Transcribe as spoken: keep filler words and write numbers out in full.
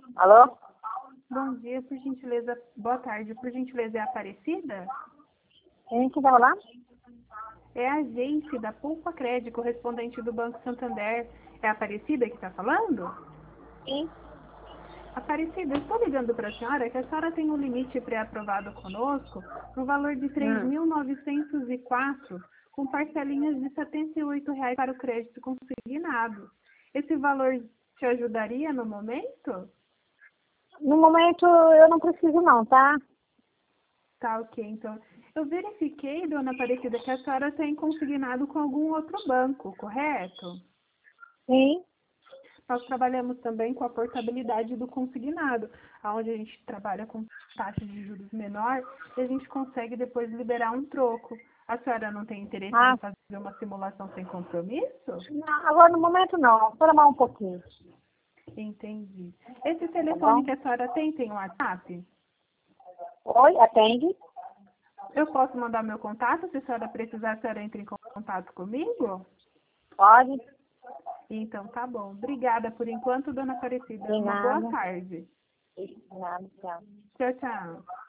Alô? Bom dia, por gentileza. Boa tarde, por gentileza, é a Aparecida? Quem que vai lá? É a agente da Pulpa Crédito, correspondente do Banco Santander. É a Aparecida que está falando? Sim. Aparecida, eu estou ligando para a senhora que a senhora tem um limite pré-aprovado conosco no valor de três Hum. mil novecentos e quatro, com parcelinhas de setenta e oito reais para o crédito consignado. Esse valor te ajudaria no momento? No momento eu não preciso não, tá? Tá, ok. Então, eu verifiquei, dona Aparecida, que a senhora tem consignado com algum outro banco, correto? Sim. Nós trabalhamos também com a portabilidade do consignado, onde a gente trabalha com taxa de juros menor e a gente consegue depois liberar um troco. A senhora não tem interesse de Ah, fazer uma simulação sem compromisso? não, agora no momento não. Espera mais um pouquinho. Entendi. Esse Tá telefone bom? que a senhora tem, tem um WhatsApp? Oi, atende? Eu posso mandar meu contato? Se a senhora precisar, a senhora entra em contato comigo? Pode? Então, tá bom. Obrigada por enquanto, dona Aparecida. De Uma boa nada. tarde. De nada, tchau. Tchau, tchau.